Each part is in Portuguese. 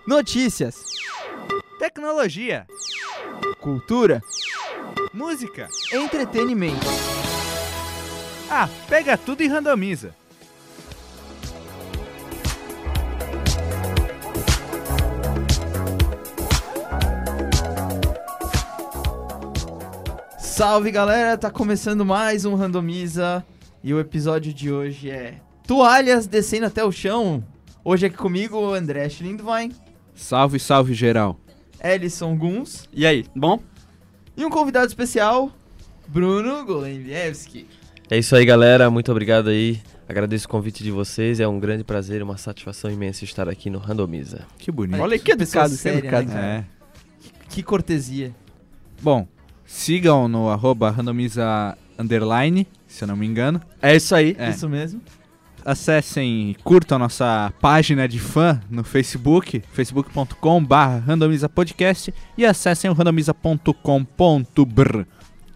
Notícias, tecnologia, cultura, música. entretenimento. Pega tudo e randomiza. Salve galera, tá começando mais um Randomiza e o episódio de hoje é toalhas descendo até o chão. Hoje aqui comigo o André Schlindwein, Salve, salve geral. Ellison Guns E aí, bom? e um convidado especial, Bruno Golembiewski. É isso aí, galera. Muito obrigado aí. Agradeço o convite de vocês. É um grande prazer e uma satisfação imensa estar aqui no Randomiza. Que bonito. Olha que pessoa que séria, educado. né, cara? É. Que cortesia. Bom, sigam no @randomiza_, se eu não me engano. É isso aí. É. Isso mesmo. Acessem e curtam a nossa página de fã no Facebook, facebook.com/randomizapodcast, e acessem o randomiza.com.br.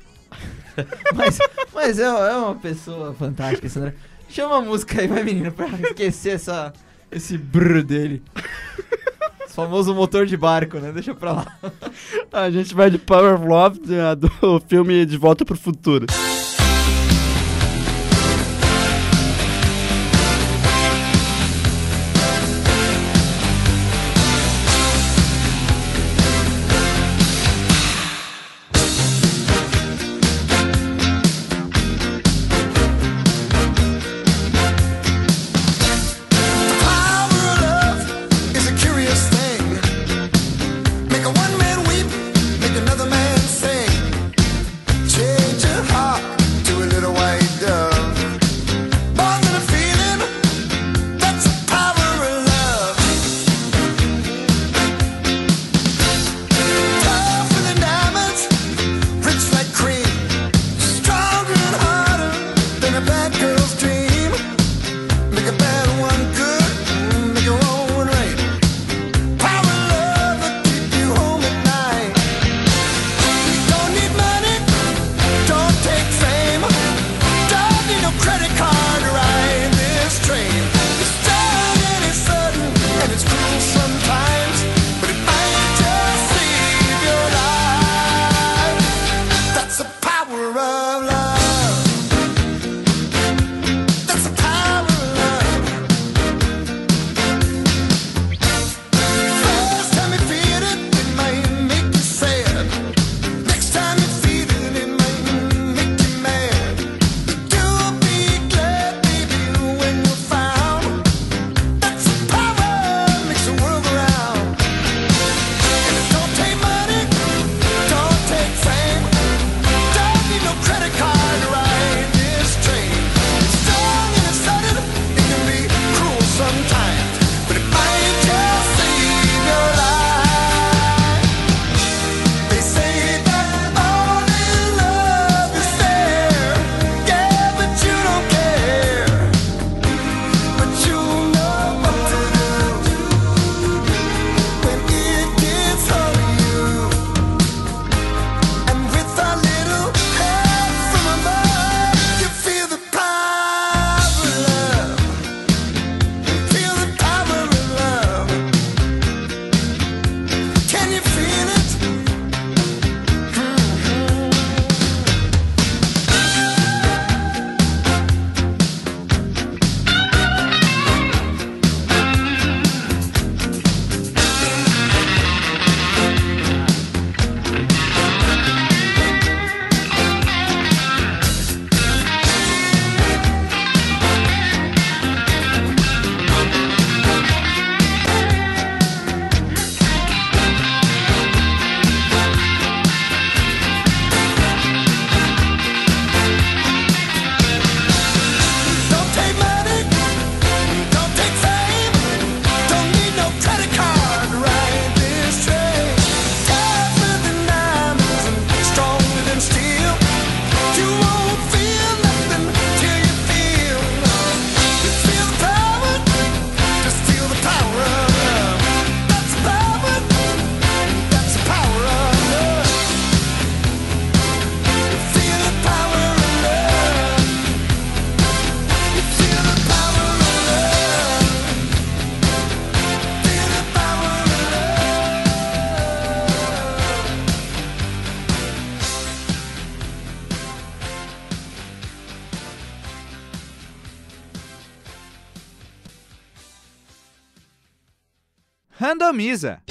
Mas é uma pessoa fantástica esse André. Chama a música aí, vai menino, pra esquecer esse brrr dele. Esse famoso motor de barco, né? Deixa pra lá. A gente vai de Power of Love do filme De Volta pro Futuro. Make a one man weep, make another man sing. Change your heart. Randomiza.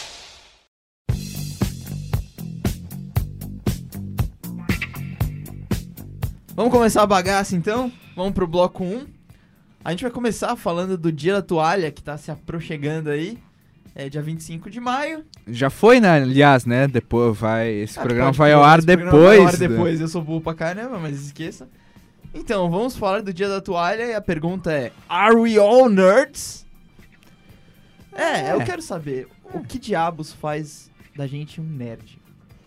Vamos começar a bagaça então? Vamos pro bloco 1. A gente vai começar falando do Dia da Toalha, que tá se aproximando aí. É dia 25 de maio. Já foi, né? Aliás, né? Depois vai. Esse programa pode vai pôr, ao ar esse programa depois. vai ao ar depois. Eu sou burro pra caramba, mas esqueça. Então, vamos falar do Dia da Toalha e a pergunta é: Are we all nerds? Eu quero saber, o que diabos faz da gente um nerd?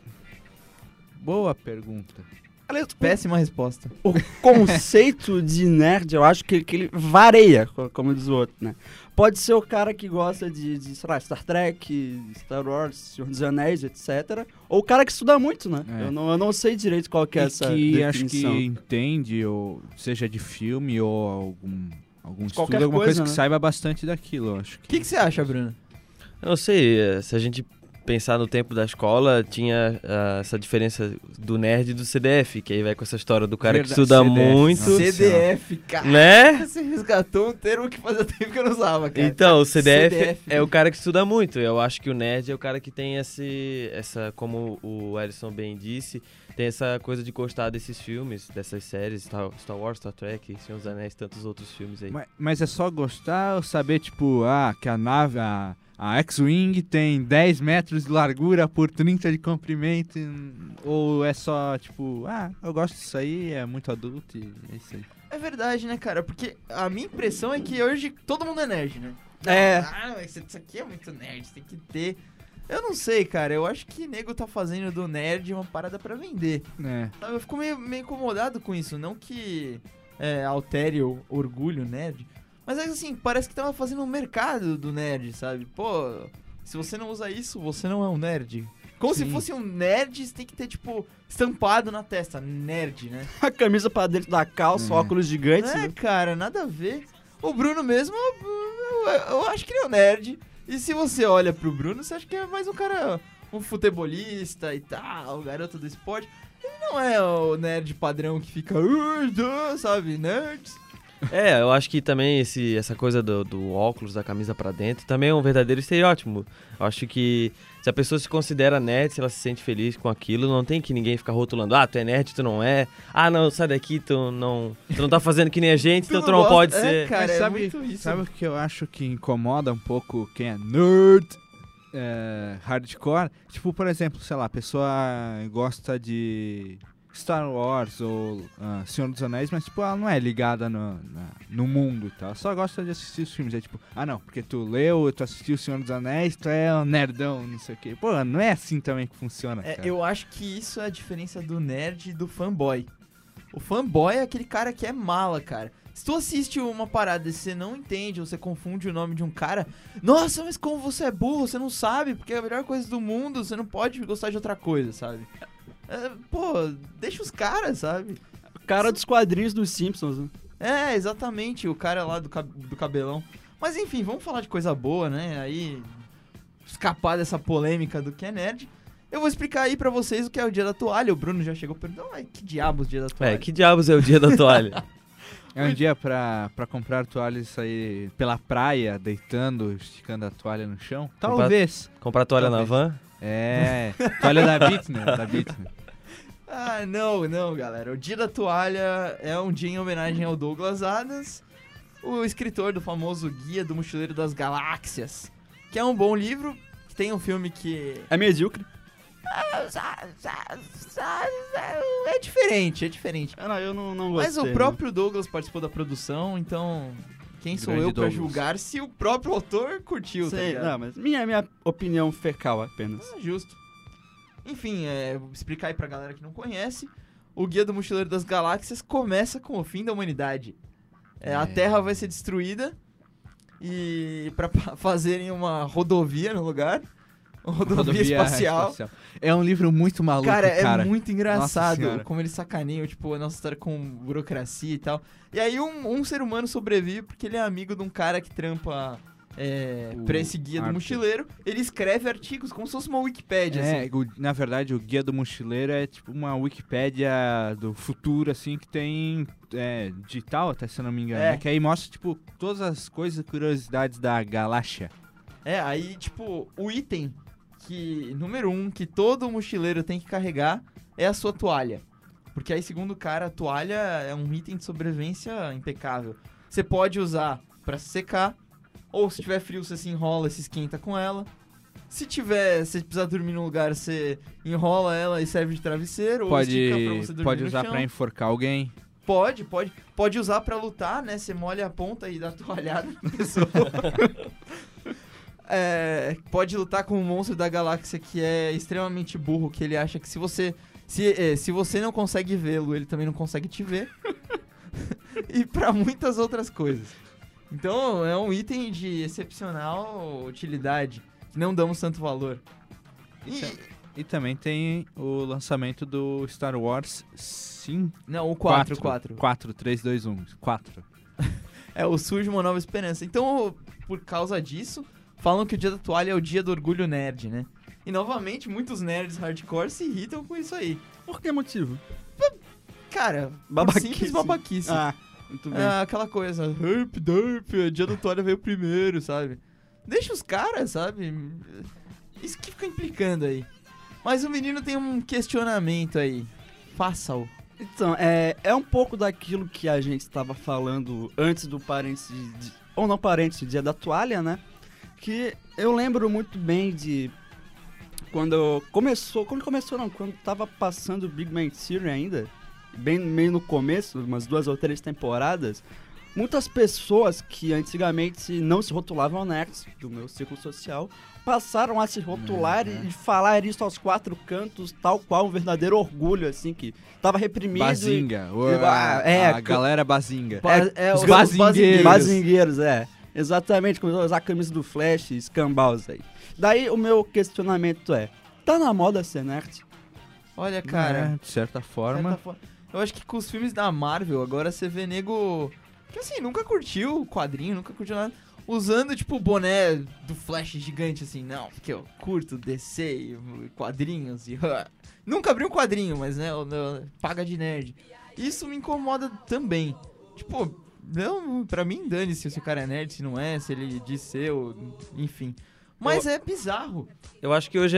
Boa pergunta. Péssima resposta. O conceito de nerd, eu acho que ele varia, como diz o outro, né? Pode ser o cara que gosta de sei lá, Star Trek, Star Wars, Senhor dos Anéis, etc. Ou o cara que estuda muito, né? É. Eu não sei direito qual que é essa que acho definição. que entende, ou seja de filme ou algum Qualquer estudo, alguma coisa coisa, que né? saiba bastante daquilo, eu acho. O que você acha, Bruno? Eu não sei, se a gente pensar no tempo da escola, tinha essa diferença do nerd e do CDF, que aí vai com essa história do cara que Verdade, estuda CDF, muito, nossa. CDF, cara. né? Você resgatou um termo que fazia tempo que eu não usava, cara. Então, o CDF, CDF. é o cara que estuda muito. Eu acho que o nerd é o cara que tem essa, como o Ellison bem disse, tem essa coisa de gostar desses filmes, dessas séries, Star Wars, Star Trek, Senhor dos Anéis, tantos outros filmes aí. Mas é só gostar ou saber, tipo, que a nave, a X-Wing tem 10 metros de largura por 30 de comprimento, ou é só, tipo, eu gosto disso aí, é muito adulto e é isso aí. É verdade, né, cara? Porque a minha impressão é que hoje todo mundo é nerd, né? É. Isso aqui é muito nerd, tem que ter. Eu não sei, cara. Eu acho que nego tá fazendo do nerd uma parada pra vender. Sabe? Eu fico meio incomodado com isso. Não que altere o orgulho nerd. Mas é assim, parece que tava fazendo um mercado do nerd, sabe? Pô, se você não usa isso, você não é um nerd. Como Sim. se fosse um nerd, você tem que ter, tipo, estampado na testa. Nerd, né? A camisa pra dentro da calça, óculos gigantes, né? Cara, nada a ver. O Bruno mesmo, eu acho que ele é um nerd. E se você olha pro Bruno, você acha que é mais um cara, um futebolista e tal, garoto do esporte. Ele não é o nerd padrão que fica, sabe, nerds. Eu acho que também essa coisa do óculos, da camisa pra dentro, também é um verdadeiro estereótipo. Eu acho que se a pessoa se considera nerd, se ela se sente feliz com aquilo, não tem que ninguém ficar rotulando, tu é nerd, tu não é. Não, sai daqui, tu não tá fazendo que nem a gente, então tu não gosta. pode ser. Cara, Mas é sabe, muito isso. sabe o que eu acho que incomoda um pouco quem é nerd, hardcore? Tipo, por exemplo, sei lá, a pessoa gosta de Star Wars ou Senhor dos Anéis, mas tipo, ela não é ligada no mundo e tal. Ela só gosta de assistir os filmes. É tipo, não, porque tu leu, tu assistiu o Senhor dos Anéis, tu é um nerdão, não sei o quê. Pô, não é assim também que funciona, cara. Eu acho que isso é a diferença do nerd e do fanboy. O fanboy é aquele cara que é mala, cara. Se tu assiste uma parada e você não entende, ou você confunde o nome de um cara, nossa, mas como você é burro, você não sabe, porque é a melhor coisa do mundo, você não pode gostar de outra coisa, sabe? Deixa os caras, sabe? O cara dos quadrinhos dos Simpsons, né? Exatamente, o cara lá do cabelão. Mas enfim, vamos falar de coisa boa, né? Aí, escapar dessa polêmica do que é nerd. Eu vou explicar aí pra vocês o que é o Dia da Toalha. O Bruno já chegou perguntando, que diabos Dia da Toalha? Que diabos é o dia da toalha? É um dia pra comprar toalhas e sair pela praia, deitando, esticando a toalha no chão? Talvez. Comprar toalha na van? Toalha da Bitner, Não, galera. O Dia da Toalha é um dia em homenagem ao Douglas Adams, o escritor do famoso Guia do Mochileiro das Galáxias, que é um bom livro, que tem um filme que... É medíocre. É diferente. Eu não gostei. Mas o próprio Douglas participou da produção, então... Quem sou Grande eu pra Douglas. julgar se o próprio autor curtiu, tá Sei, ligado? não, mas minha opinião fecal apenas. Justo. Enfim, vou explicar aí pra galera que não conhece. O Guia do Mochileiro das Galáxias começa com o fim da humanidade. A Terra vai ser destruída e pra fazerem uma rodovia no lugar, uma rodovia espacial. É um livro muito maluco, Cara, cara. é muito engraçado Nossa Senhora. como eles sacaneiam, tipo, a nossa história com burocracia e tal. E aí um ser humano sobrevive porque ele é amigo de um cara que trampa pra esse guia do Arthur. mochileiro. Ele escreve artigos como se fosse uma Wikipédia, assim. Na verdade, o Guia do Mochileiro é tipo uma Wikipédia do futuro, assim, que tem digital, até se eu não me engano. Que aí mostra, tipo, todas as coisas e curiosidades da galáxia. Aí, tipo, o item número 1, que todo mochileiro tem que carregar é a sua toalha. Porque aí, segundo o cara, a toalha é um item de sobrevivência impecável. Você pode usar pra se secar, ou se tiver frio, você se enrola e se esquenta com ela. Se você precisar dormir num lugar, você enrola ela e serve de travesseiro, ou estica pra você dormir pode no usar chão. pra enforcar alguém. Pode usar pra lutar, né? Você molha a ponta e dá toalhada na pessoa. Pode lutar com um monstro da galáxia que é extremamente burro, que ele acha que se você não consegue vê-lo, ele também não consegue te ver. E pra muitas outras coisas. Então é um item de excepcional utilidade, que não damos tanto valor. E também tem o lançamento do Star Wars Não, o 4. 4, 3, 2, 1. 4. É o Surge Uma Nova Esperança. Então, por causa disso, falam que o dia da toalha é o dia do orgulho nerd, né? E novamente, muitos nerds hardcore se irritam com isso aí. Por que motivo? Cara, Babaquice. simples babaquice. Muito bem. Aquela coisa, herp, derp, o dia da toalha veio primeiro, sabe? Deixa os caras, sabe? Isso que fica implicando aí. Mas o menino tem um questionamento aí. Faça-o. Então, é um pouco daquilo que a gente estava falando antes do parênteses, ou não parênteses, dia da toalha, né? Que eu lembro muito bem de quando tava passando o Big Bang Theory ainda, bem meio no começo, umas 2 ou 3 temporadas, muitas pessoas que antigamente não se rotulavam nerds do meu círculo social passaram a se rotular e falar isso aos 4 cantos, tal qual um verdadeiro orgulho, assim, que tava reprimido. Bazinga. A galera bazinga. Os bazingueiros, exatamente, começou a usar a camisa do Flash, escambaus aí. Daí o meu questionamento tá na moda ser nerd? Olha, cara, De certa forma. eu acho que com os filmes da Marvel, agora você vê nego que assim, nunca curtiu o quadrinho, nunca curtiu nada, usando tipo o boné do Flash gigante assim, não, porque eu curto DC e quadrinhos e nunca abri um quadrinho, mas né, paga de nerd. Isso me incomoda também. Tipo, não, pra mim dane-se se o cara é nerd, se não é, se ele diz ser, enfim. Mas é bizarro. Eu acho que hoje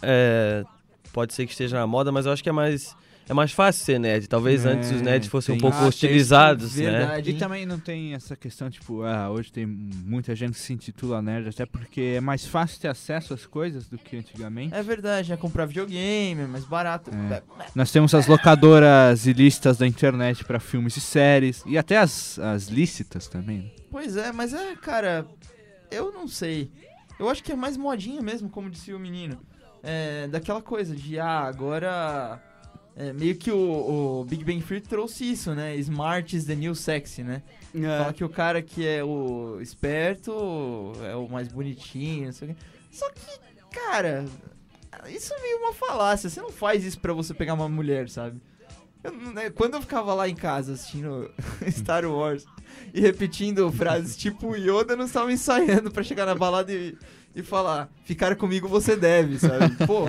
pode ser que esteja na moda, mas eu acho que é mais fácil ser nerd. Talvez antes os nerds fossem um pouco hostilizados, né? Verdade, E também não tem essa questão, tipo, hoje tem muita gente que se intitula nerd, até porque é mais fácil ter acesso às coisas do que antigamente. É verdade, comprar videogame, é mais barato. Nós temos as locadoras ilícitas da internet pra filmes e séries, e até as lícitas também, né? Pois é, mas cara, eu não sei. Eu acho que é mais modinha mesmo, como disse o menino. Daquela coisa de, agora... meio que o Big Bang Theory trouxe isso, né? Smart is the new sexy, né? Fala que o cara que é o esperto é o mais bonitinho, não sei o quê. Só que, cara, isso é meio uma falácia. Você não faz isso pra você pegar uma mulher, sabe? Quando eu ficava lá em casa assistindo Star Wars e repetindo frases tipo Yoda, não estava ensaiando pra chegar na balada e falar, ficar comigo você deve, sabe? Pô.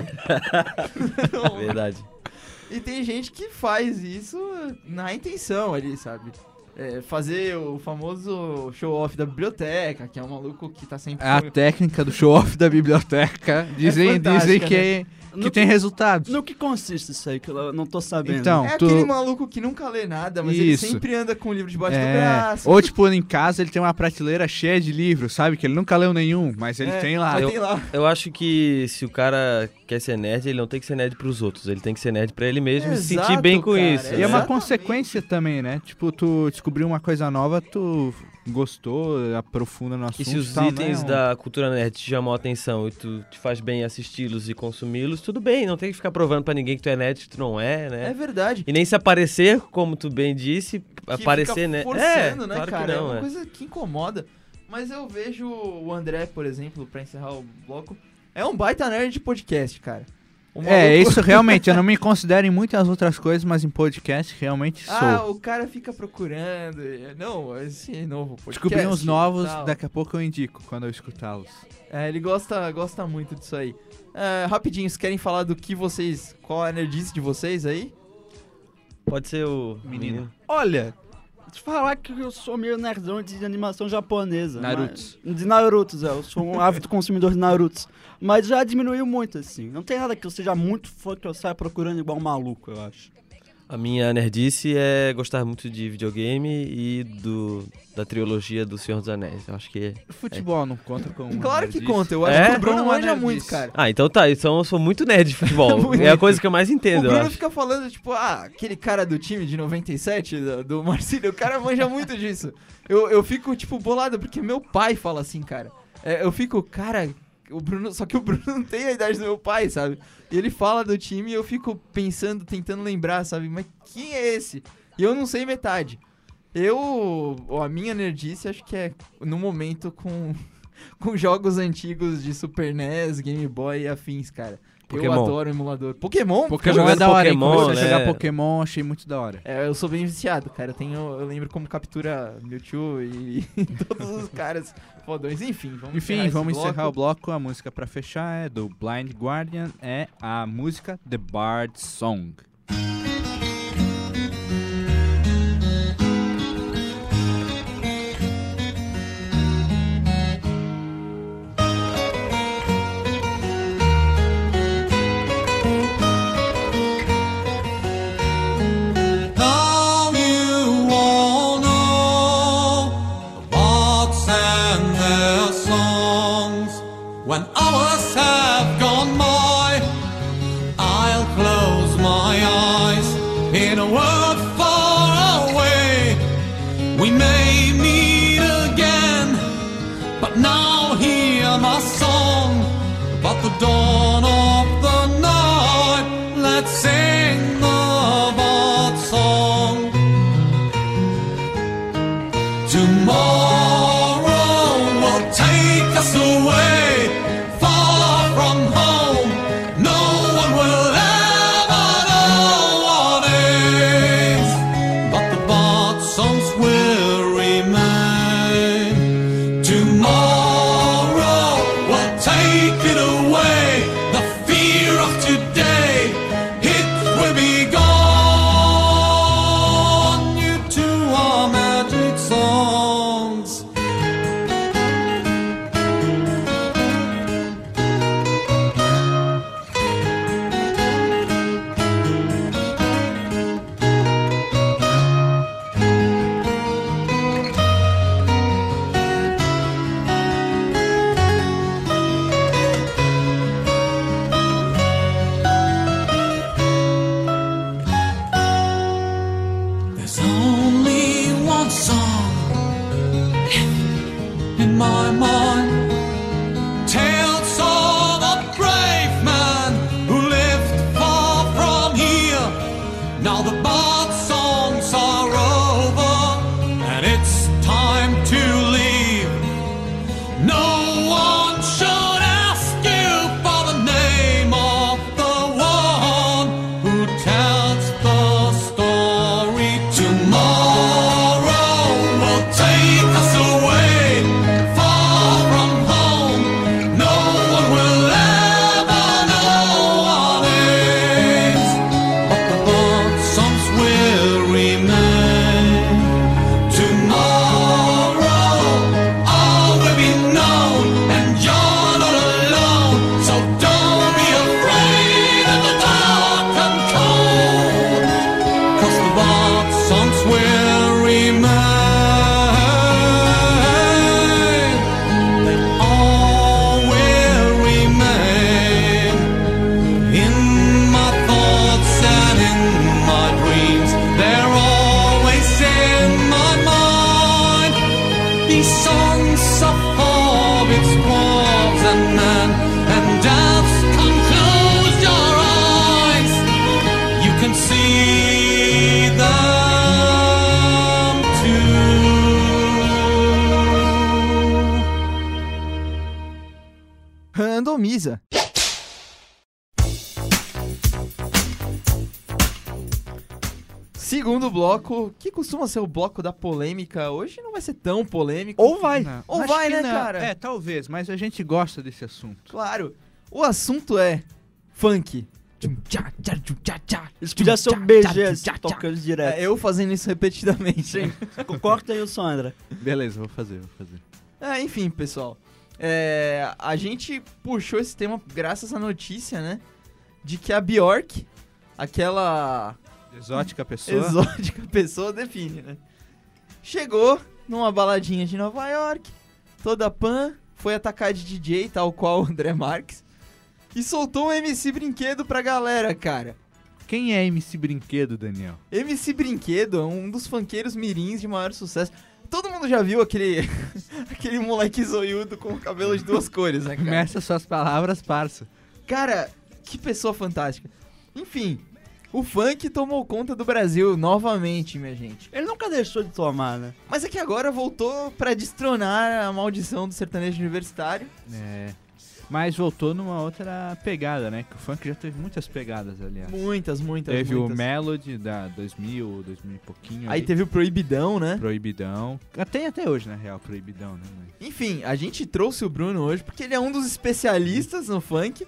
Verdade. E tem gente que faz isso na intenção ali, sabe? Fazer o famoso show-off da biblioteca, que é um maluco que tá sempre... A técnica do show-off da biblioteca. Dizem que tem resultados. No que consiste isso aí, que eu não tô sabendo? Então, aquele maluco que nunca lê nada, mas ele sempre anda com o livro debaixo do braço. Ou, tipo, em casa ele tem uma prateleira cheia de livros, sabe? Que ele nunca leu nenhum, mas ele tem lá. Eu acho que se o cara quer ser nerd, ele não tem que ser nerd pros outros. Ele tem que ser nerd pra ele mesmo e se sentir bem com isso. E é uma consequência também, né? Tipo, tu descobriu uma coisa nova, tu gostou, aprofunda no assunto. E se os itens da cultura nerd te chamam a atenção e tu te faz bem assisti-los e consumi-los, tudo bem, não tem que ficar provando pra ninguém que tu é nerd, que tu não é, né? É verdade. E nem se aparecer, como tu bem disse, que aparecer, né? Forçando, né, claro cara? Que não, é uma coisa que incomoda. Mas eu vejo o André, por exemplo, pra encerrar o bloco, é um baita nerd de podcast, cara. Isso realmente, eu não me considero em muitas outras coisas, mas em podcast realmente sou. O cara fica procurando. Não, esse novo podcast. Descobri uns novos, daqui a pouco eu indico, quando eu escutá-los. Ele gosta muito disso aí. Rapidinho, vocês querem falar do que vocês... Qual a nerdice de vocês aí? Pode ser o menino. Olha, Te falar que eu sou meio nerdão de animação japonesa. Narutos. De Narutos, eu sou um ávido consumidor de Narutos. Mas já diminuiu muito, assim. Não tem nada que eu seja muito fã que eu saia procurando igual um maluco, eu acho. A minha nerdice é gostar muito de videogame e da trilogia do Senhor dos Anéis. Eu acho que... Futebol não conta como Claro que nerdice. conta, eu acho É? que o Bruno Não é manja nerdice. muito, cara. Ah, então tá. Então eu sou muito nerd de futebol. Muito. É a coisa que eu mais O entendo, eu Bruno acho. fica falando, tipo, aquele cara do time de 97, do Marcílio, o cara manja muito disso. Eu fico, tipo, bolado, porque meu pai fala assim, cara. Eu fico, cara, só que o Bruno não tem a idade do meu pai, sabe? E ele fala do time e eu fico pensando, tentando lembrar, sabe? Mas quem é esse? E eu não sei metade. A minha nerdice acho que é no momento com jogos antigos de Super NES, Game Boy e afins, cara. Eu Pokémon. adoro o emulador. Pokémon? Pokémon jogando é da hora, hein? Pokémon, Comecei a né? jogar Pokémon, achei muito da hora. Eu sou bem viciado, cara. Eu lembro como captura Mewtwo e todos os caras fodões. Enfim, Vamos encerrar o bloco. A música pra fechar é do Blind Guardian, é a música The Bard Song. When hours have gone by, I'll close my eyes in a world far away. We may meet again, but now hear my song. But the dawn of the night, let's sing the Bard song. Tomorrow will take us away. Randomiza. Segundo bloco, que costuma ser o bloco da polêmica, hoje não vai ser tão polêmico. Ou vai. Não, Ou acho vai, que né, não. cara? É, talvez, mas a gente gosta desse assunto. Claro. O assunto é funk. Isso podia ser o BG tocando direto. Eu fazendo isso repetidamente. Sim. Corta aí o som, André. Beleza, vou fazer. Enfim, pessoal. A gente puxou esse tema graças à notícia, né? De que a Bjork, aquela Exótica pessoa. exótica pessoa, define, né? Chegou numa baladinha de Nova York, toda pan, foi atacar de DJ, tal qual o André Marques, e soltou um MC Brinquedo pra galera, cara. Quem é MC Brinquedo, Daniel? MC Brinquedo é um dos funkeiros mirins de maior sucesso. Todo mundo já viu aquele aquele moleque zoiudo com o cabelo de duas cores, né, cara? Começa suas palavras, parça. Cara, que pessoa fantástica. Enfim, o funk tomou conta do Brasil novamente, minha gente. Ele nunca deixou de tomar, né? Mas é que agora voltou pra destronar a maldição do sertanejo universitário. Mas voltou numa outra pegada, né? Que o funk já teve muitas pegadas, aliás. Muitas. Teve o Melody da 2000 e pouquinho. Aí teve o Proibidão, né? Proibidão. Tem até hoje, na real, Proibidão, né? Enfim, a gente trouxe o Bruno hoje porque ele é um dos especialistas no funk.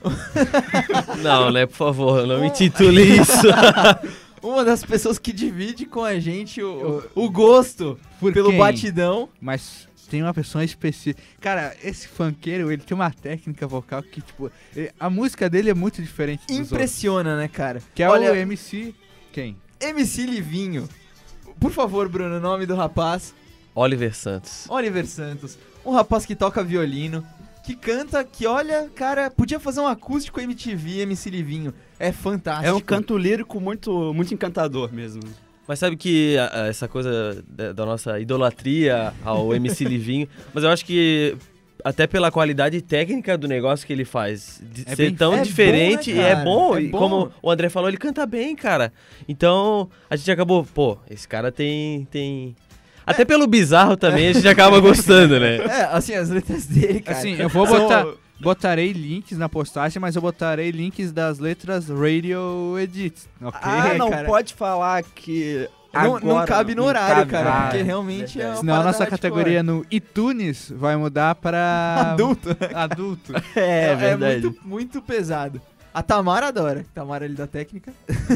Não, né, por favor, não me intitule isso. Uma das pessoas que divide com a gente o gosto pelo quem? batidão. Mas tem uma pessoa específica. Cara, esse funkeiro, ele tem uma técnica vocal que, tipo, a música dele é muito diferente dos outros. Impressiona, né, cara? Que é Olha, o MC... Quem? MC Livinho. Por favor, Bruno, o nome do rapaz. Oliver Santos. Oliver Santos. Um rapaz que toca violino, que canta, que olha, cara, podia fazer um acústico MTV, MC Livinho. É fantástico. É um canto lírico muito, muito encantador mesmo. Mas sabe que essa coisa da nossa idolatria ao MC Livinho, mas eu acho que até pela qualidade técnica do negócio que ele faz, de ser tão diferente, bom, né, e é cara? bom, É e bom. como o André falou, ele canta bem, cara. Então, a gente acabou, esse cara tem... Até pelo bizarro também a gente acaba gostando, né? Assim, as letras dele, cara. Assim, eu vou botarei links na postagem, mas eu botarei links das letras Radio Edit, ok? Não cara. pode falar que... Não cabe no horário, cabe, cara, ah, porque realmente é uma Senão a parada nossa hardcore. categoria no iTunes vai mudar pra... Adulto. Adulto. É verdade. muito, muito pesado. A Tamara adora. Tamara ali da técnica.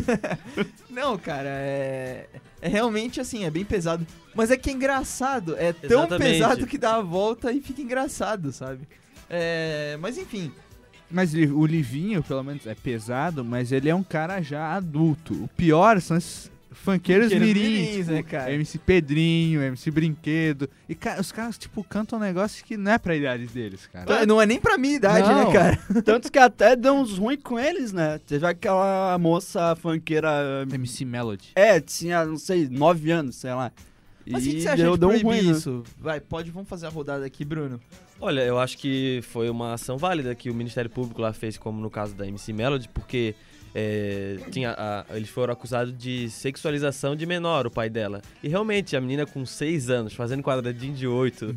Não, cara, é realmente assim, é bem pesado. Mas é que é engraçado. É tão Exatamente. pesado que dá a volta e fica engraçado, sabe? Mas enfim. Mas o Livinho, pelo menos, é pesado, mas ele é um cara já adulto. O pior são os funkeiros mirins, né, tipo, cara? MC Pedrinho, MC Brinquedo. E os caras, tipo, cantam um negócio que não é pra idades deles, cara. Não é nem pra minha idade, Não. né, cara? Tanto que até deu uns ruins com eles, né? Teve aquela moça funkeira... MC Melody. tinha, não sei, 9 anos, sei lá. Mas o que E você acha de deu um proibir ruim, né? isso? Vamos fazer a rodada aqui, Bruno. Olha, eu acho que foi uma ação válida que o Ministério Público lá fez, como no caso da MC Melody, porque eles foram acusados de sexualização de menor, o pai dela. E realmente, a menina com 6 anos, fazendo quadradinho de 8,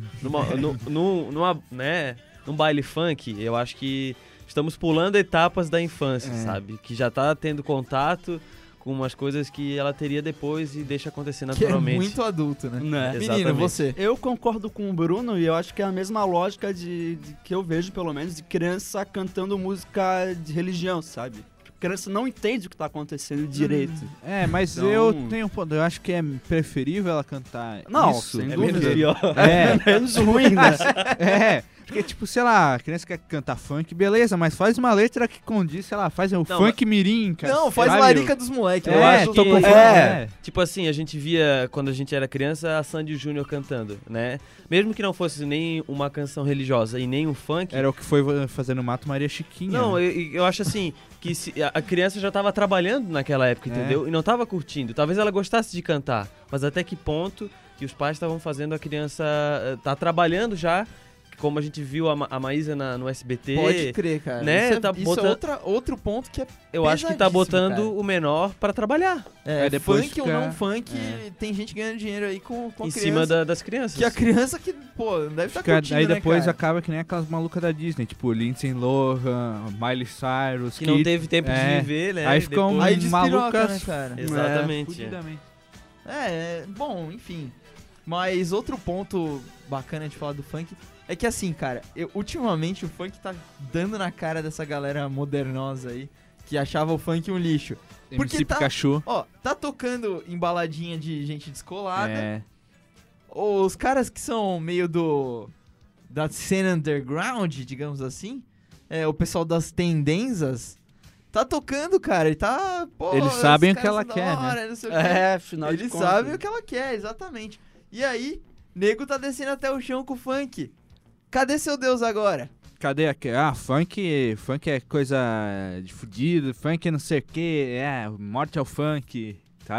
num baile funk, eu acho que estamos pulando etapas da infância, sabe? Que já tá tendo contato com umas coisas que ela teria depois e deixa acontecer Que é naturalmente. muito adulto, né? Né? Menino, Exatamente. você. Eu concordo com o Bruno e eu acho que é a mesma lógica de que eu vejo, pelo menos, de criança cantando música de religião, sabe? A criança não entende o que tá acontecendo direito. Mas Então- eu tenho um ponto. Eu acho que é preferível ela cantar Não, isso. sem É dúvida. menos pior. Menos ruim, né? Porque, tipo, sei lá, a criança quer cantar funk, beleza, mas faz uma letra que condiz, sei lá, faz um funk mirim, cara. Não, faz sabe? larica dos moleques. Eu acho tô que- confundindo, Tipo assim, a gente via, quando a gente era criança, a Sandy Júnior cantando, né? Mesmo que não fosse nem uma canção religiosa e nem um funk... Era o que foi fazendo Mato Maria Chiquinha. Não, né? eu acho assim, que a criança já tava trabalhando naquela época, entendeu? E não tava curtindo. Talvez ela gostasse de cantar, mas até que ponto que os pais estavam fazendo a criança... Tá trabalhando já, como a gente viu a Maísa no SBT... Pode crer, cara. Né? Isso é, Tá isso botando- é outro ponto que é Eu acho que tá pesadíssimo, botando cara. o menor pra trabalhar Aí depois funk ou fica- não funk, tem gente ganhando dinheiro aí com a em criança. cima das crianças. Que a criança que, pô, deve estar Fica- curtindo, aí né, depois cara? acaba que nem aquelas malucas da Disney, tipo Lindsay Lohan, Miley Cyrus, Que não teve tempo de viver, né? Aí ficam Depois- Aí despiroca, malucas né, cara? Exatamente. fudidamente. Bom, enfim. Mas outro ponto bacana de falar do funk é que assim, cara, ultimamente o funk tá dando na cara dessa galera modernosa aí, que achava o funk um lixo. Porque MC Pikachu. Ó, tá tocando em baladinha de gente descolada. É. Os caras que são meio da cena underground, digamos assim, o pessoal das tendências, tá tocando, cara. E tá, pô, Eles sabem os o que ela caras quer, da hora, né? não sei o quê. Afinal de Eles contas. sabem o que ela quer, exatamente. E aí, nego tá descendo até o chão com o funk. Cadê seu Deus agora? Cadê aquele? Funk é coisa de fudido, funk é não sei o que, morte ao funk. Tá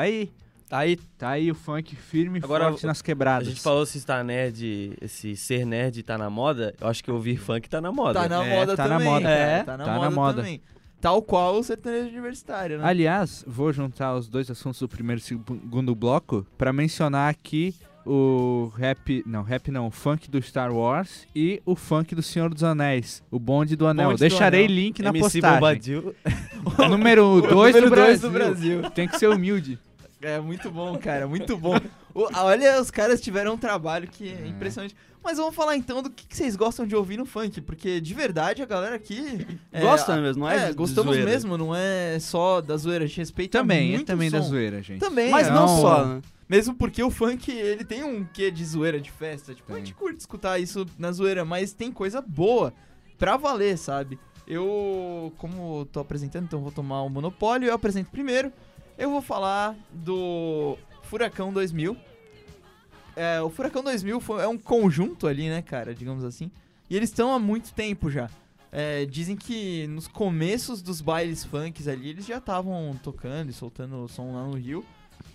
aí o funk firme e Agora, forte nas A quebradas. gente falou se está nerd, esse ser nerd tá na moda. Eu acho que ouvir funk tá na moda. Tá na moda tá na também, moda. cara. Tá na moda também. Tal qual o sertanejo universitário, né? Aliás, vou juntar os dois assuntos do primeiro e segundo bloco pra mencionar aqui o o funk do Star Wars e o funk do Senhor dos Anéis, o Bonde do Anel. Bonde do Deixarei Anel. link na MC postagem. Bombadil. Número 2 Número do, dois Brasil. do Brasil. Tem que ser humilde. É muito bom, cara, muito bom. Olha, os caras tiveram um trabalho que é impressionante. Mas vamos falar então do que vocês gostam de ouvir no funk, porque de verdade a galera aqui... Gosta mesmo, não é de gostamos zoeira. mesmo, não é só da zoeira, a gente respeita Também, muito é também o da som. zoeira, gente. Também, Mas não só, né? Mesmo porque o funk, ele tem um quê de zoeira, de festa. Tipo, a gente curte escutar isso na zoeira, mas tem coisa boa pra valer, sabe? Eu, como tô apresentando, então vou tomar o monopólio, eu apresento primeiro. Eu vou falar do Furacão 2000. O Furacão 2000 é um conjunto ali, né, cara, digamos assim. E eles estão há muito tempo já. Dizem que nos começos dos bailes funks ali, eles já estavam tocando e soltando o som lá no Rio.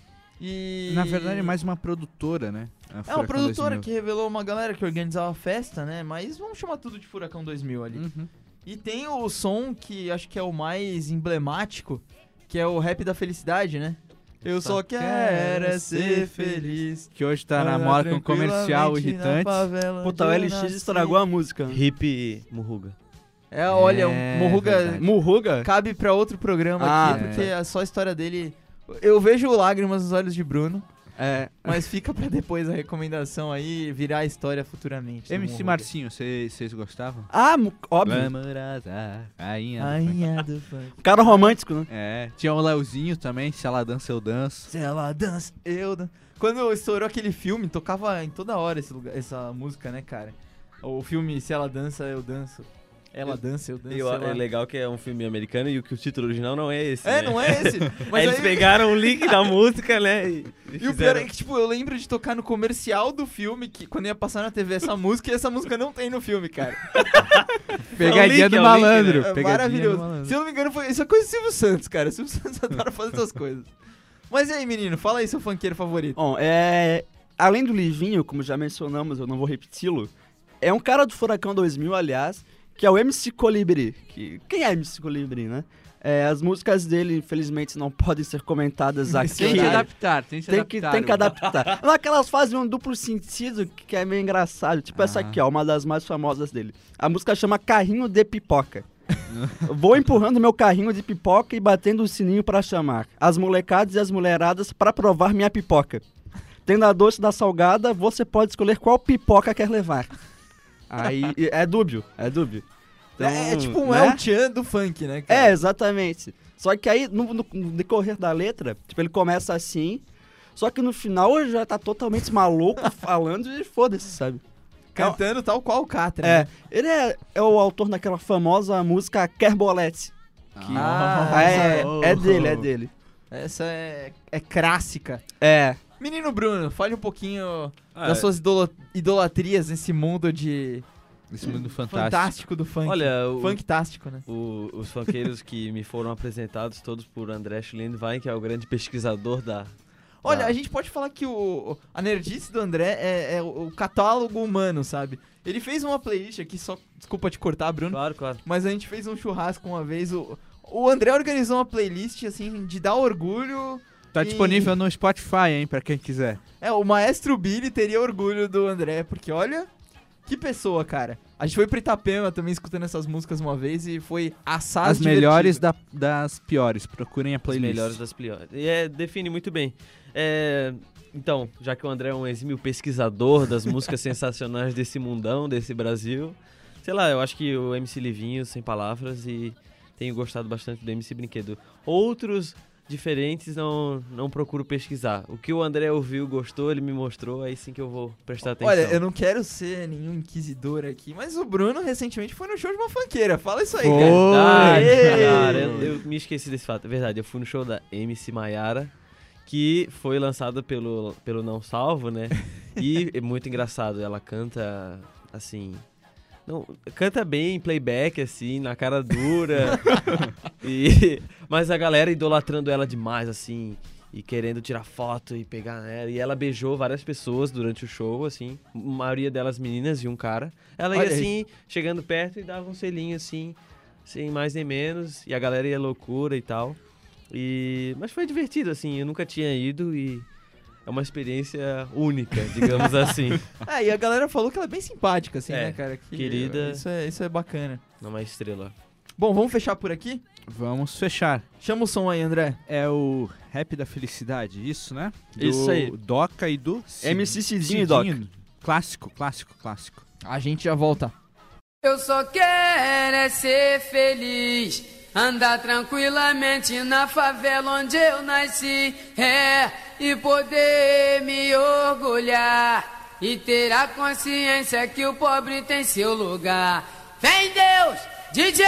E... Na verdade é mais uma produtora, né? É uma produtora que revelou uma galera que organizava a festa, né? Mas vamos chamar tudo de Furacão 2000 ali. Uhum. E tem o som que acho que é o mais emblemático, que é o Rap da Felicidade, né? Eu só quero ser feliz. Que hoje tá na moda com um comercial irritante. Puta, o LX estragou a música. Hip Murruga. Olha, o É Murruga verdade. Murruga? cabe pra outro programa Ah, aqui, porque é só a história dele... Eu vejo lágrimas nos olhos de Bruno, mas fica pra depois a recomendação aí, virar a história futuramente. do MC Murruga. Marcinho, vocês gostavam? Óbvio. Glamourosa, rainha. Rainha do funk. Cara romântico, né? Tinha o Leozinho também, se ela dança eu danço. Se ela dança, eu danço. Quando estourou aquele filme, tocava em toda hora essa música, né, cara? O filme Se Ela Dança, Eu Danço. Ela dança, eu danço. É legal que é um filme americano e que o título original não é esse. né? Não é esse. Mas Aí eles pegaram o link da música, né? E o pior é que, tipo, eu lembro de tocar no comercial do filme, que quando ia passar na TV essa música, e essa música não tem no filme, cara. Pegadinha link, do é o malandro. link, né? É Pegadinha do maravilhoso. malandro. Se eu não me engano, isso é coisa do Silvio Santos, cara. O Silvio Santos adora fazer essas coisas. Mas e aí, menino? Fala aí seu funkeiro favorito. Bom, além do Livinho, como já mencionamos, eu não vou repeti-lo, é um cara do Furacão 2000, aliás, que é o MC Colibri. Quem é MC Colibri, né? As músicas dele, infelizmente, não podem ser comentadas aqui. Tem que adaptar, tem que Tem que adaptar. Não é que elas fazem um duplo sentido que é meio engraçado. Tipo essa aqui, ó, uma das mais famosas dele. A música chama Carrinho de Pipoca. Vou empurrando meu carrinho de pipoca e batendo o sininho pra chamar as molecadas e as mulheradas pra provar minha pipoca. Tendo a doce da salgada, você pode escolher qual pipoca quer levar. Aí, é dúbio. Então, É tipo um né? El Chan do funk, né, cara? Exatamente. Só que aí, no decorrer da letra, tipo, ele começa assim, só que no final ele já tá totalmente maluco falando e foda-se, sabe? Cantando tal qual o Catra. né? Ele é o autor daquela famosa música Kerbolete. É dele. Essa é clássica. Menino Bruno, fale um pouquinho das suas idolatrias nesse mundo Esse mundo fantástico do funk. Olha, Funktástico, né? os funkeiros que me foram apresentados todos por André Schlindwein, que é o grande pesquisador da... Olha, a gente pode falar que a nerdice do André é o catálogo humano, sabe? Ele fez uma playlist aqui, só desculpa te cortar, Bruno, Claro. mas a gente fez um churrasco uma vez, o André organizou uma playlist, assim, de dar orgulho. Tá e- disponível no Spotify, hein, pra quem quiser. O maestro Billy teria orgulho do André, porque olha, que pessoa, cara. A gente foi pro Itapema também escutando essas músicas uma vez e foi assado As melhores das piores. Procurem a As playlist. melhores das piores. E define muito bem. Então, já que o André é um exímio pesquisador das músicas sensacionais desse mundão, desse Brasil, sei lá, eu acho que o MC Livinho, sem palavras, e tenho gostado bastante do MC Brinquedo. Outros diferentes não procuro pesquisar. O que o André ouviu, gostou, ele me mostrou, aí sim que eu vou prestar atenção. Olha, eu não quero ser nenhum inquisidor aqui, mas o Bruno recentemente foi no show de uma funkeira. Fala isso aí, Verdade, cara. cara, eu me esqueci desse fato. É verdade, eu fui no show da MC Maiara, que foi lançada pelo Não Salvo, né? E é muito engraçado, ela canta, assim... Não, canta bem, playback, assim, na cara dura. Mas a galera idolatrando ela demais, assim, e querendo tirar foto e pegar nela. E ela beijou várias pessoas durante o show, assim, a maioria delas meninas e um cara. Ela ia, assim, chegando perto e dava um selinho, assim, sem mais nem menos. E a galera ia loucura e tal. Mas foi divertido, assim, eu nunca tinha ido e... É uma experiência única, digamos assim. E a galera falou que ela é bem simpática, assim, né, cara? Querida. Isso é bacana. Não é uma estrela. Bom, vamos fechar por aqui? Vamos fechar. Chama o som aí, André. É o Rap da Felicidade, isso, né? Isso aí. Doca e do... MC Cidinho e Doca. Clássico. A gente já volta. Eu só quero é ser feliz, andar tranquilamente na favela onde eu nasci, e poder me orgulhar e ter a consciência que o pobre tem seu lugar. Vem Deus, DJ!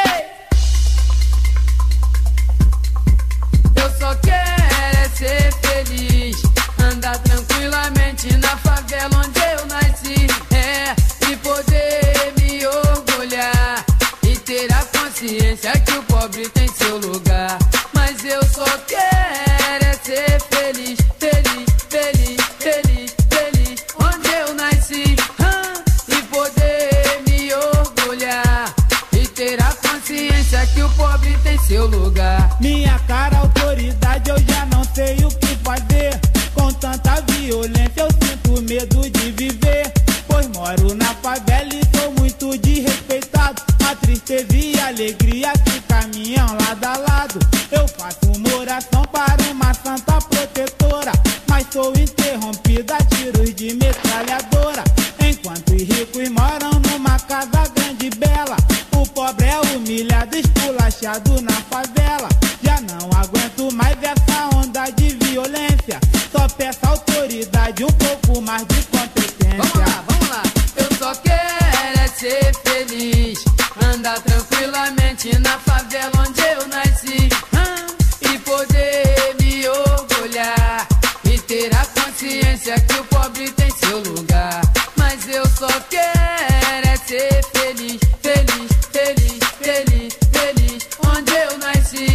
Eu só quero é ser feliz, andar tranquilamente na favela onde eu nasci, e poder me orgulhar e ter a consciência que o pobre tem seu lugar. Mas eu só quero é ser feliz, feliz, feliz, feliz, feliz onde eu nasci, e poder me orgulhar e ter a consciência que o pobre tem seu lugar. Minha cara, autoridade, eu já não sei o que fazer. Com tanta violência eu sinto medo de viver, pois moro na favela e sou muito desrespeitado. A tristeza e a alegria que caminham lado a lado. Eu faço uma oração para uma santa protetora, mas sou interrompida a tiros de metralhadora. Enquanto os ricos moram numa casa grande e bela, o pobre é humilhado, esculachado na favela. Já não aguento mais essa onda de violência, só peço autoridade, um pouco mais de competência. Vamos lá, eu só quero é ser feliz, andar tranquilamente na favela onde eu nasci, e poder me orgulhar e ter a consciência que o pobre tem seu lugar. Mas eu só quero é ser feliz, feliz, feliz, feliz, feliz onde eu nasci,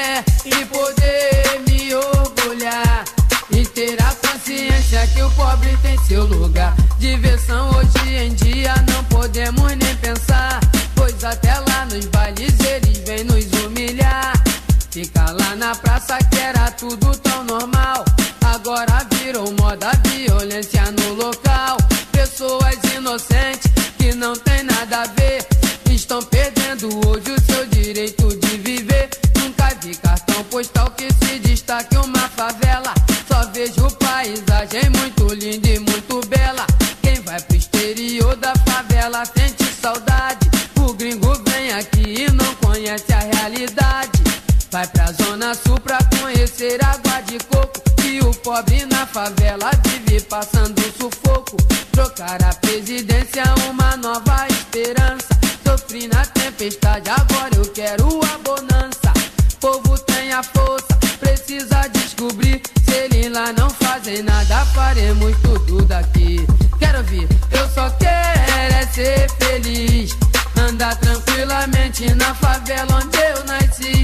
e poder me orgulhar e ter a consciência que o pobre tem seu lugar. Diversão hoje em dia não podemos nem pensar, pois até lá nos bailes eles vêm nos humilhar. Fica lá na praça que era tudo tão normal, agora virou moda violência no local. Pessoas inocentes que não tem nada a ver estão perdendo hoje o seu direito de viver. Nunca vi cartão postal que se destaque uma favela, só vejo paisagem muito linda e muito bela. Quem vai pro exterior da favela sente saudade, o gringo vem aqui e não conhece a realidade. Vai pra zona sul pra conhecer água de coco, e o pobre na favela vive passando sufoco. Trocar a presidência, uma nova esperança. Sofri na tempestade, agora eu quero a bonança. Povo tem a força, precisa descobrir. Se eles lá não fazem nada, faremos tudo daqui. Quero ouvir, eu só quero é ser feliz, andar tranquilamente na favela onde eu nasci,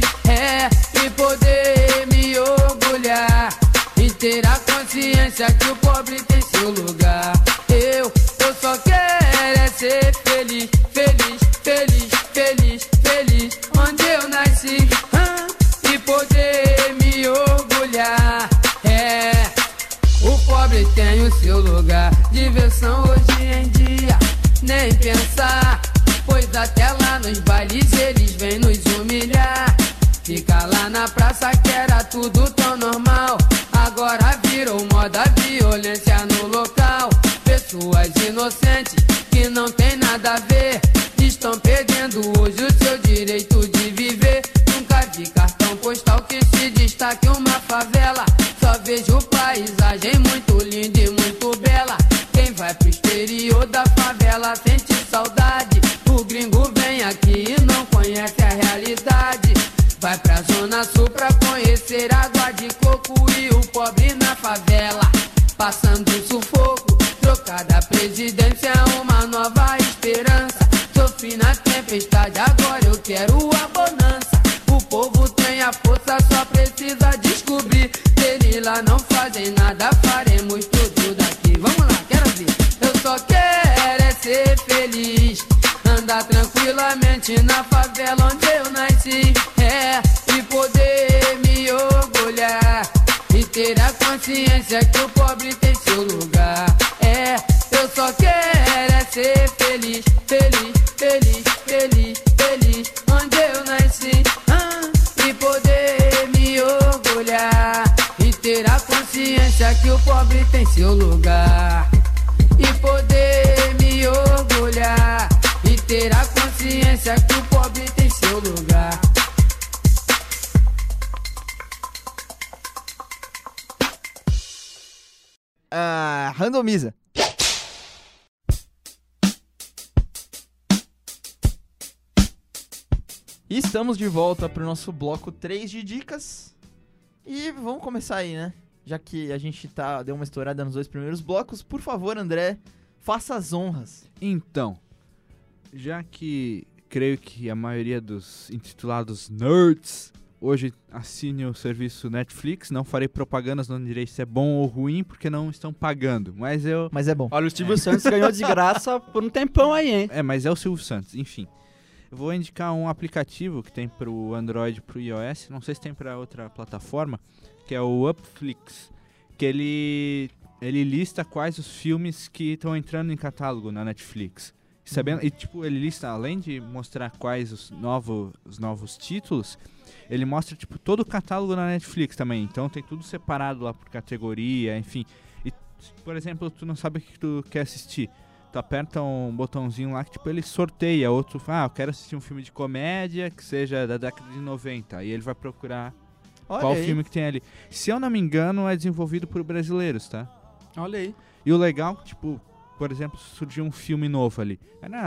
e poder me orgulhar e ter a consciência que o pobre tem seu lugar. Eu só quero é ser feliz, feliz, feliz, feliz, feliz onde eu nasci, e poder me orgulhar. O pobre tem o seu lugar. Diversão hoje em dia, nem pensar, pois até lá nos bailes eles vêm nos humilhar. Fica lá na praça que era tudo tão normal, agora virou moda violência no local. Pessoas inocentes que não tem nada a ver estão perdendo hoje o seu direito de viver. de cartão postal que se destaque uma favela. Só vejo paisagem muito linda e muito bela. Quem vai pro exterior da favela sente saudade. O gringo vem aqui e não conhece a realidade. Vai pra Zona Sul pra conhecer água de coco e o pobre na favela passando sufoco. Trocada a presidência, uma nova esperança. Sofri na tempestade, agora eu quero a bonança. O povo tem a força, só precisa descobrir. Se eles lá não fazem nada, faremos tudo daqui. Vamos lá, quero ver. Eu só quero é ser feliz, andar tranquilamente na favela onde eu nasci. E poder me orgulhar e ter a consciência que o pobre tem seu lugar. Eu só quero é ser feliz, feliz, feliz, feliz, feliz onde eu nasci. E poder me orgulhar e ter a consciência que o pobre tem seu lugar. E poder me orgulhar e ter a consciência que o pobre tem seu lugar. Randomiza. E estamos de volta pro nosso bloco 3 de dicas. E vamos começar aí, né? Já que a gente deu uma estourada nos 2 primeiros blocos, por favor, André, faça as honras. Então, já que creio que a maioria dos intitulados nerds hoje assine o serviço Netflix, não farei propagandas, não direi se é bom ou ruim, porque não estão pagando, mas é bom. Olha, o Silvio Santos ganhou de graça por um tempão aí, hein? Mas é o Silvio Santos, enfim. Eu vou indicar um aplicativo que tem pro Android e pro iOS, não sei se tem pra outra plataforma, que é o Upflix, que ele lista quais os filmes que estão entrando em catálogo na Netflix. E tipo, ele lista, além de mostrar quais os novos títulos, ele mostra tipo todo o catálogo na Netflix também. Então tem tudo separado lá por categoria, enfim. E, por exemplo, tu não sabe o que tu quer assistir. Tu aperta um botãozinho lá que tipo ele sorteia outro, eu quero assistir um filme de comédia que seja da década de 90. Aí ele vai procurar qual filme que tem ali. Se eu não me engano, é desenvolvido por brasileiros, tá? Olha aí. E o legal, tipo, por exemplo, surgiu um filme novo ali.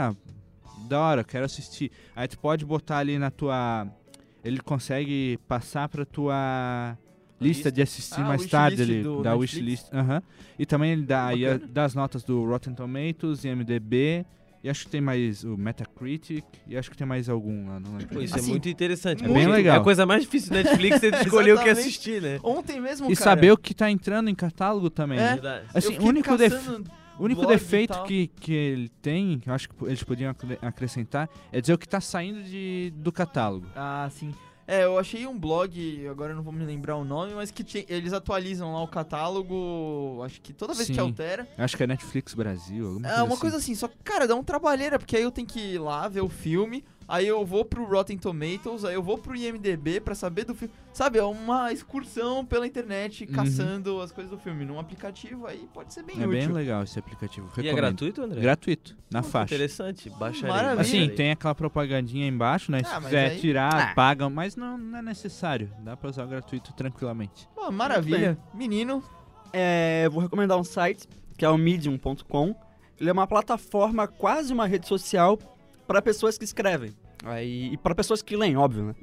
Da hora, quero assistir. Aí tu pode botar ali na tua... Ele consegue passar pra tua lista de assistir mais tarde ali, da wishlist. E também ele dá das notas do Rotten Tomatoes, IMDb, e acho que tem mais o Metacritic, e acho que tem mais algum lá, não lembro. Isso é muito interessante. É bem legal. É a coisa mais difícil do Netflix é escolher o que assistir, né? Ontem mesmo, E cara, saber o que tá entrando em catálogo também. É, Verdade. Assim, o único defeito que ele tem, que eu acho que eles podiam acrescentar, é dizer o que tá saindo do catálogo. Ah, sim. Eu achei um blog, agora eu não vou me lembrar o nome, mas que eles atualizam lá o catálogo, acho que toda vez que altera. Acho que é Netflix Brasil, Uma coisa assim, só que, cara, dá um trabalheira, porque aí eu tenho que ir lá ver o filme, aí eu vou pro Rotten Tomatoes, aí eu vou pro IMDb pra saber do filme. Sabe, é uma excursão pela internet caçando as coisas do filme. Num aplicativo aí pode ser bem útil. É bem legal esse aplicativo, recomendo. E é gratuito, André? Gratuito, na faixa. Interessante, baixaria. Maravilha. Assim, tem aquela propagandinha embaixo, né? Se quiser tirar, pagam, mas não é necessário. Dá pra usar o gratuito tranquilamente. Pô, maravilha. Menino. Eu vou recomendar um site, que é o medium.com. Ele é uma plataforma, quase uma rede social, para pessoas que escrevem. E para pessoas que leem, óbvio, né?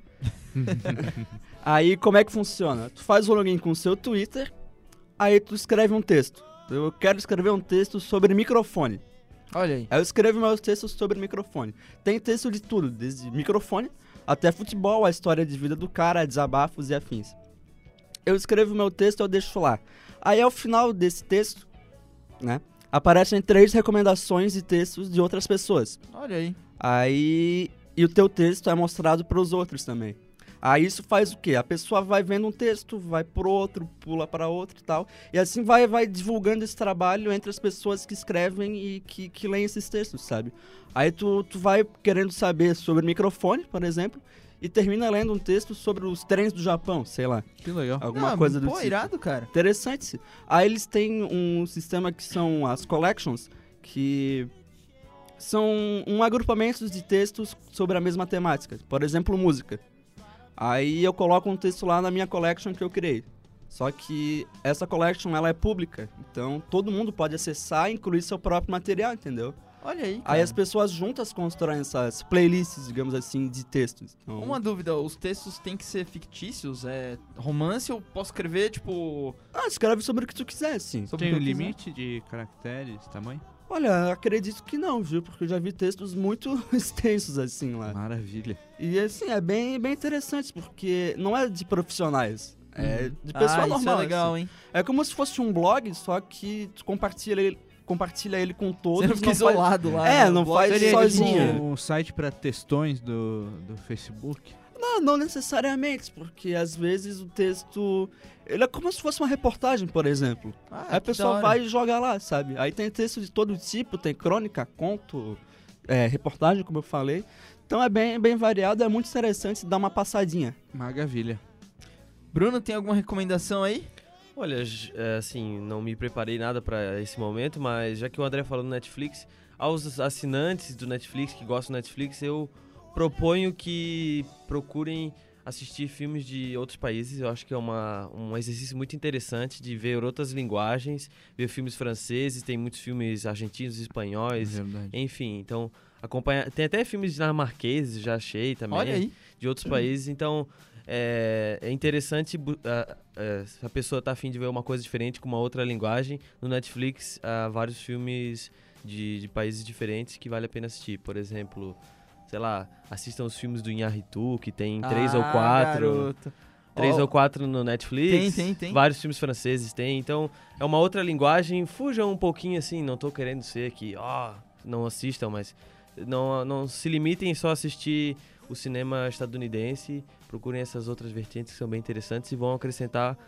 Aí, como é que funciona? Tu faz o login com o seu Twitter, aí tu escreve um texto. Eu quero escrever um texto sobre microfone. Olha aí. Aí eu escrevo meus textos sobre microfone. Tem texto de tudo, desde microfone até futebol, a história de vida do cara, desabafos e afins. Eu escrevo meu texto e eu deixo lá. Aí, ao final desse texto, né, aparecem 3 recomendações de textos de outras pessoas. Olha aí. Aí, e o teu texto é mostrado para os outros também. Aí isso faz o quê? A pessoa vai vendo um texto, vai pro outro, pula para outro e tal. E assim vai divulgando esse trabalho entre as pessoas que escrevem e que leem esses textos, sabe? Aí tu vai querendo saber sobre microfone, por exemplo, e termina lendo um texto sobre os trens do Japão, sei lá. Que legal. Alguma coisa do tipo. Irado, cara. Interessante. Aí eles têm um sistema que são as collections, que são um agrupamento de textos sobre a mesma temática. Por exemplo, música. Aí eu coloco um texto lá na minha collection que eu criei. Só que essa collection, ela é pública. Então, todo mundo pode acessar e incluir seu próprio material, entendeu? Olha aí, cara. Aí as pessoas juntas constroem essas playlists, digamos assim, de textos. Então, Uma dúvida, os textos têm que ser fictícios? É romance ou posso escrever, tipo... escreve sobre o que tu quiser, assim. sobre Tem o um que eu quiser? limite de caracteres, tamanho? Olha, acredito que não, viu? Porque eu já vi textos muito extensos, assim, lá. Maravilha. E, assim, é bem interessante, porque não é de profissionais. É de pessoa normal. Isso é legal, assim. hein? É como se fosse um blog, só que tu compartilha ele com todos. Você não fica faz- isolado lá. É, né? não O blog faz seria sozinho. tipo- Um site pra textões do Facebook? Não necessariamente, porque às vezes o texto... Ele é como se fosse uma reportagem, por exemplo. Ah, Aí a que pessoa da hora. vai e joga lá, sabe? Aí tem texto de todo tipo, tem crônica, conto, reportagem, como eu falei. Então é bem variado, é muito interessante dar uma passadinha. Maravilha. Bruno, tem alguma recomendação aí? Olha, assim, não me preparei nada pra esse momento, mas já que o André falou no Netflix, aos assinantes do Netflix que gostam do Netflix, eu proponho que procurem assistir filmes de outros países. Eu acho que é um exercício muito interessante de ver outras linguagens, ver filmes franceses, tem muitos filmes argentinos, espanhóis, Verdade. enfim. Então, acompanha. Tem até filmes dinamarqueses, já achei também, Olha aí. de outros países. Então, é interessante se a pessoa tá afim de ver uma coisa diferente com uma outra linguagem. No Netflix, há vários filmes de países diferentes que vale a pena assistir. Por exemplo, sei lá, assistam os filmes do Inharitu, que tem 3 ou 4. Garoto. 3 Ó, ou 4 no Netflix. Tem. Vários filmes franceses tem. Então, é uma outra linguagem. Fujam um pouquinho assim, não tô querendo ser que, não assistam, mas não se limitem só a assistir o cinema estadunidense. Procurem essas outras vertentes que são bem interessantes e vão acrescentar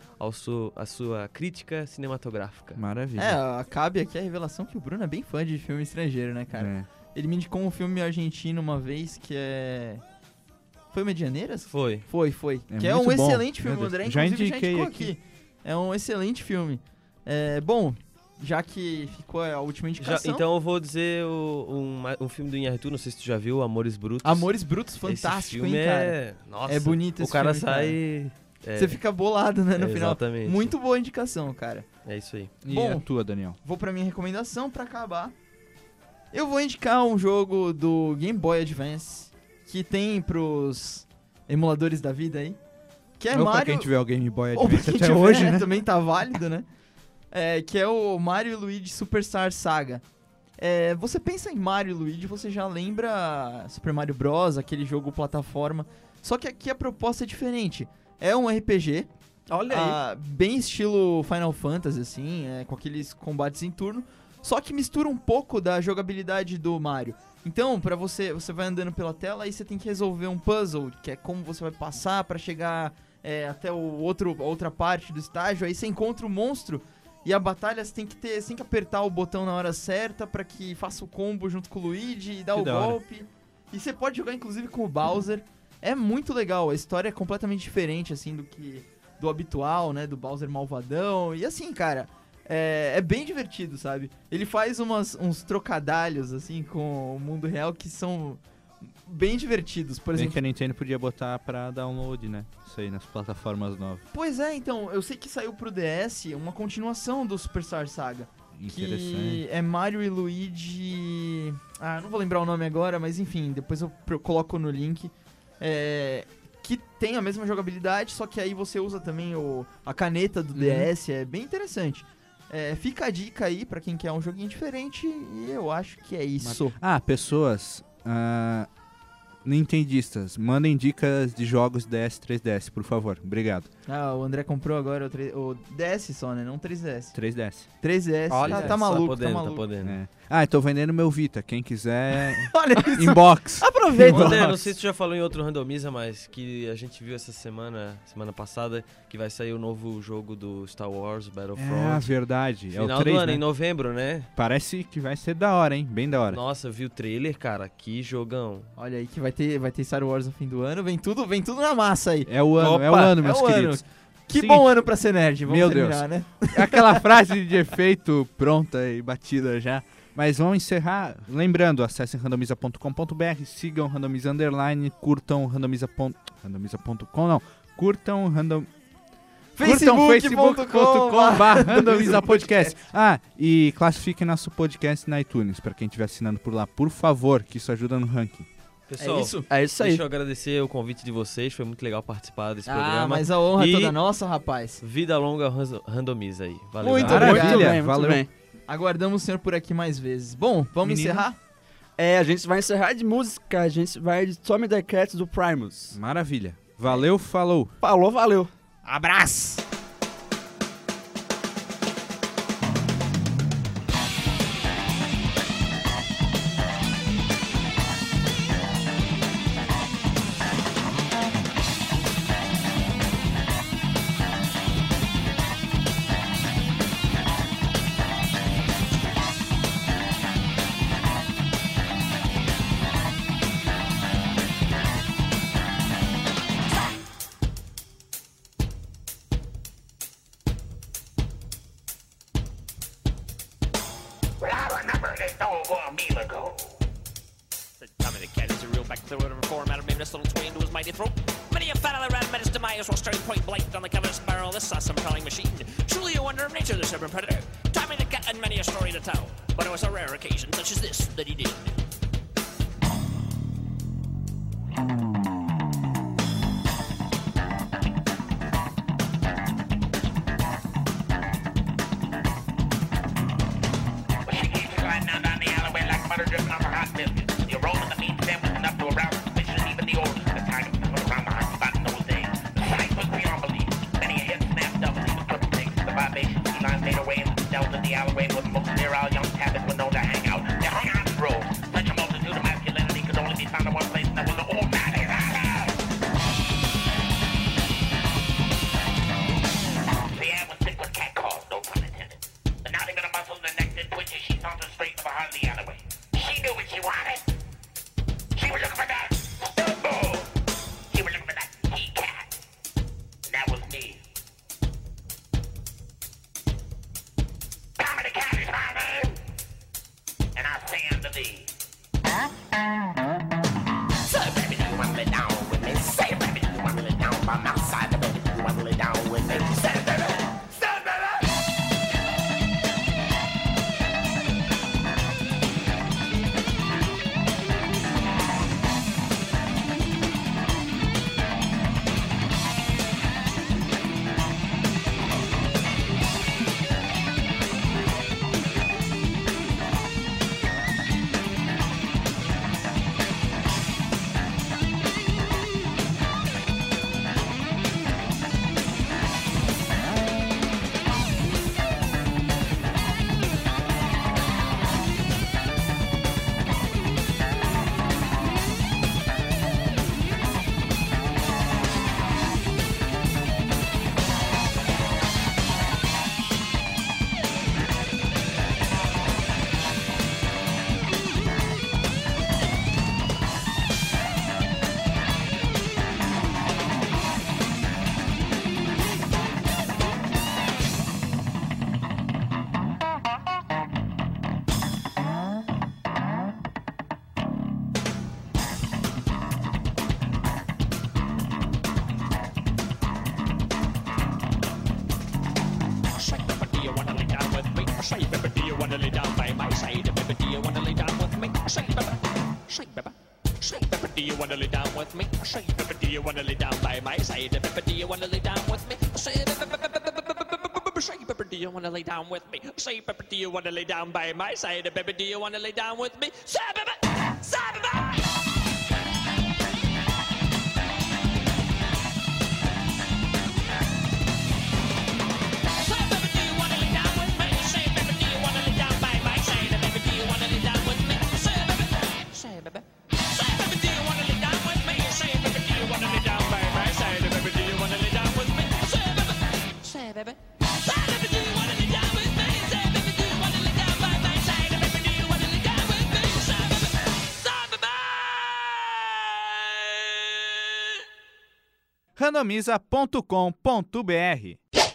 a sua crítica cinematográfica. Maravilha. Cabe aqui a revelação que o Bruno é bem fã de filme estrangeiro, né, cara? É. Ele me indicou um filme argentino uma vez que é... Foi Medianeiras? Foi. Foi. É Que é muito um bom. excelente filme, o Meu André Deus. Já inclusive já indiquei indicou aqui. aqui. É um excelente filme. Bom, já que ficou a última indicação... Então eu vou dizer um filme do Inharitu, não sei se tu já viu, Amores Brutos. Amores Brutos, Esse fantástico, filme hein, cara? Nossa, É bonito esse o cara filme, cara. sai... Você fica bolado, né, no final. Exatamente. Muito boa indicação, cara. É isso aí. E Bom. a tua, Daniel? Vou pra minha recomendação pra acabar. Eu vou indicar um jogo do Game Boy Advance que tem pros emuladores da vida aí. Que é Ou pra Mario... quem tiver o Game Boy Ou pra Advance quem até tiver, hoje, né? também tá válido, né? Que é o Mario e Luigi Superstar Saga. Você pensa em Mario e Luigi, você já lembra Super Mario Bros, aquele jogo plataforma. Só que aqui a proposta é diferente. É um RPG, Olha aí. bem estilo Final Fantasy, assim, com aqueles combates em turno. Só que mistura um pouco da jogabilidade do Mario. Então, pra você vai andando pela tela e você tem que resolver um puzzle, que é como você vai passar pra chegar até a outra parte do estágio. Aí você encontra o monstro e a batalha você tem que apertar o botão na hora certa pra que faça o combo junto com o Luigi e dar Que o da hora. golpe. E você pode jogar inclusive com o Bowser. É muito legal, a história é completamente diferente assim do habitual, né, do Bowser malvadão. E assim, cara, é bem divertido, sabe? Ele faz uns trocadalhos assim com o mundo real que são bem divertidos. Por Bem exemplo, que a Nintendo podia botar pra download, né? Isso aí nas plataformas novas. pois é, então, eu sei que saiu pro DS uma continuação do Superstar Saga. Que Interessante. é Mario e Luigi... não vou lembrar o nome agora, mas enfim, depois eu coloco no link. Que tem a mesma jogabilidade, só que aí você usa também a caneta do DS, é bem interessante. Fica a dica aí pra quem quer um joguinho diferente e eu acho que é isso. Pessoas nintendistas, mandem dicas de jogos DS 3DS, por favor. Obrigado. O André comprou agora o DS só, né? Não 3DS. 3DS. 3DS. Olha, tá maluco, tá maluco. podendo. É. Tô vendendo meu Vita. Quem quiser, Olha isso. inbox. Aproveita. André, não sei se tu já falou em outro Randomiza, mas que a gente viu essa semana passada, que vai sair o novo jogo do Star Wars, Battlefront. Verdade. É Final o 3, do ano, né? em novembro, né? Parece que vai ser da hora, hein? Bem da hora. Nossa, eu vi o trailer, cara, que jogão. Olha aí que vai ter Star Wars no fim do ano. Vem tudo na massa aí. É o ano, Opa, meus é o ano. queridos. Que Seguinte, bom ano pra ser nerd, vamos meu terminar, né? Aquela frase de efeito pronta e batida já. Mas vamos encerrar. Lembrando, acessem randomiza.com.br, sigam Randomiza Underline, curtam randomiza.com, não. Curtam facebook.com/randomiza podcast. E classifiquem nosso podcast na iTunes, para quem estiver assinando por lá, por favor, que isso ajuda no ranking. Pessoal, É isso aí. deixa eu agradecer o convite de vocês, foi muito legal participar desse programa. Mas a honra é E toda nossa, rapaz. Vida longa Randomiza aí. Valeu, Muito galera. obrigado. Muito bem, muito valeu. bem. Aguardamos o senhor por aqui mais vezes. Bom, vamos Menino. encerrar? A gente vai encerrar de música, a gente vai de Tommy the Cat do Primus. Maravilha. Valeu, falou. Falou, valeu. Abraço! Well, I remember this doggone meal ago. Said Tommy the Cat is a real back through whatever format of named this little twin to his mighty throat. Many a fat of rat met his demise while staring point blank on the covetous barrel of this awesome prowling machine. Truly a wonder of nature, this urban predator. Tommy the Cat had many a story to tell, but it was a rare occasion such as this that he did. Well, she keeps gliding down the alleyway like butter dripping off her hot milk. The aroma of the meat sandwich enough to arouse suspicion, even the oldest of the time was around the hot spot in those days. The sight was beyond belief. Many a head snapped up, and even flipped pigs. The vivacious feline made her way into the delta in the alleyway where the most sterile young tabbies were known to hang out. They hung out in droves. Such a multitude of masculinity could only be found in one place, and that was the old Valley. The air was thick with cat calls, no pun intended. The nodding of the muscles, the neck did twitch as she sauntered straight to the heart of the alleyway. She knew what she wanted. She was looking for that Stumbo. She was looking for that he-cat. And that was me. Tommy the Cat is my name. And I say unto thee. So baby, do you want to lay down with me? Say baby, do you want to lay down by my side? Baby, do you want to lay down with me? Say baby. Say baby. Say, baby, do you wanna lay down with me? Say, baby, do you wanna lay down by my side? Baby, do you wanna lay down with me? Say, baby, say, baby, say, baby, do you wanna lay down with me? Say, baby, do you wanna lay down by my side? Baby, do you wanna lay down with me? Say, baby, say, baby, do you wanna lay down with me? Say, baby, do you wanna lay down by my side? Baby, do you wanna lay down with me? Say, baby, say, baby. randomiza.com.br